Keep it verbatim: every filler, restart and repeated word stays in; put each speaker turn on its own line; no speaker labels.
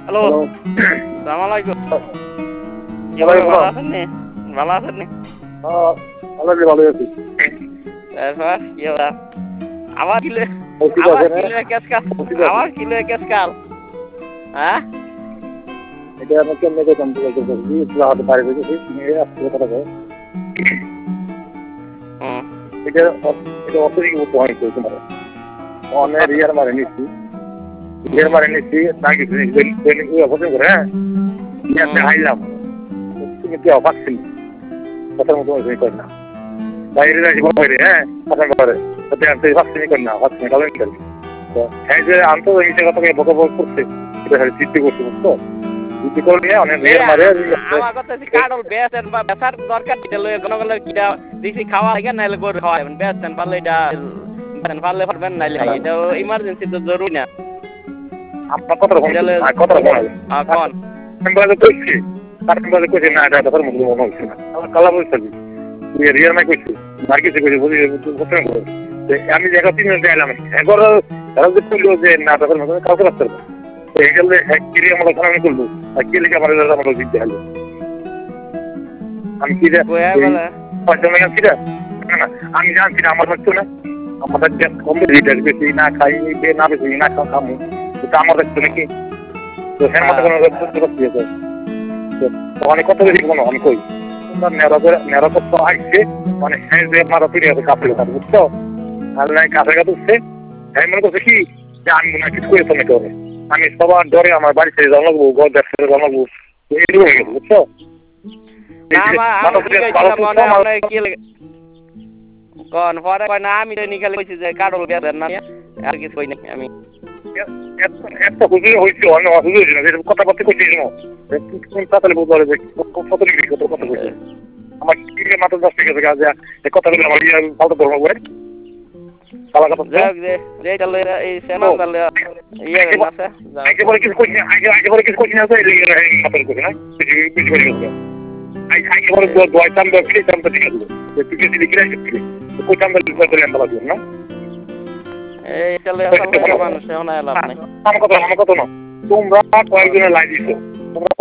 Hello
hello.
সালাম আলাইকুম কি
ওয়ালাইকুম
ভালো
সালাম।
আছেন নি ভালো আছেন নি
হ্যাঁ, ভালো আছি, ভালো আছি।
তারপর কি হলো আবার কিলো
মসজিদ
আবার
আছে না?
কিলো কেস কাল
মসজিদ আছে।
আবার কিলো কেস কাল হ্যাঁ
এটা আমি কেমনে করতাম ঠিক আছে বলছি একটু হাতে বাইরে রেখেছি নিয়ে আসতে কথা কয়
হুম
এটা অ- এটা অতিরিক্ত পয়েন্ট করে তোমার অনেক রিয়ার মারে নিচ্ছি রিয়ার মারে নিচ্ছি না কিছু পছন্দ করে হ্যাঁ ইয়াতে হাইলাম তুমি কি অবাকছিল কথার মতো ওই করে না বাইরে যাই বাইরে হ্যাঁ কথা করে তাতে আমি ভাবছি করি না ভাবছি ভালো করি তো হ্যাঁ যে আনতো এই কথা বকা বক করছে এটা জিজ্ঞেস করছে বুঝছো জিজ্ঞেস করলে অনেক রিয়ার মারে
আমার কথা হচ্ছে কাডল বেচেন বা বেচার দরকার দিতে লয়ে গণগণের কিটা দিছি খাওয়া লাগে নাইলে গরু খাওয়াবেন বেচেন পারলে এটা বেচেন পারলে পারবেন নাইলে নাই এটা ইমার্জেন্সি তো জরুরি না
আপনার কথা রকম
এটা লয়ে
আর কথা রকম
হ্যাঁ কোন
আমি বাজে কইছি তারপর বাজে কইছি না এটা কথার মধ্যে মনে হচ্ছে না আমার কালা বলছি তুই রিয়ার মাই কইছি আর কিছু কইছি বুঝি বুঝতে করে আমি জায়গা তিন মিনিট এলাম একবার তারা যে কইলো যে না তখন মধ্যে কাউকে রাখতে পারবো তো এই গেলে এক কিরি আমার ওখানে আমি করবো আর কি লিখে আমার আমার জিততে হলো আমি কি
কয়া বলে
পয়সা মেয়ে আনছি না না না আমি জানছি না আমার হচ্ছে না আমাদের যে কম লিটার বেশি না খাই না বেশি না খামু এটা আমার হচ্ছে নাকি তো হ্যাঁ মতো কোনো বুঝতে পারছি তো অনেক কথা বেশি কোনো আমি কই নেড়া নেড়া তো আসছে মানে হ্যাঁ যে মারা ফিরে আছে কাপড় কথা বুঝছো আর নাই কাছে কাছে উঠছে হ্যাঁ মনে করছে কি যে আমি মনে হয় কিছু করে ফেলে হবে আমি সবার ডরে আমার বাড়ি ছেড়ে জন্মাবো ঘর দেশ ছেড়ে জন্মাবো এরকম হয়ে গেছে বুঝছো
না মা আমি কি কইছিলাম মনে মনে কি কোন পরে কয় না আমি তো নিকালে কইছি যে কাডল বেচেন না আর কিছু কই না আমি
একটা হুজুর হয়েছে অন্য হুজুর হয়েছে না যেরকম কথাবার্তা করছি কোন তাড়াতাড়ি বলতে পারে যে কত লিখি কত কথা বলছে আমার কি মাথা দশ থেকে গেছে এই কথাগুলো আমার ইয়ে ফালতু ধর্ম করে সালা কথা
যাক যে যেটা লইরা এই সেনাল দালে ইয়ে আছে
আগে পরে কিছু কইছি আগে আগে পরে কিছু কইছি না তো এই মাথা করছে না বেশি বেশি করে গেছে আগে আগে পরে দোয়াইতাম দশ মিনিট দাম তো ঠিক আছে তুই কি লিখে রাখছিস কইতাম না লিখে করে আনতে লাগবে না
এই চলে আসলে মানুষ শোনা লাভ নাই
আমার কথা আমার কথা না তোমরা কয়েকজনের লাইন দিছো তোমরা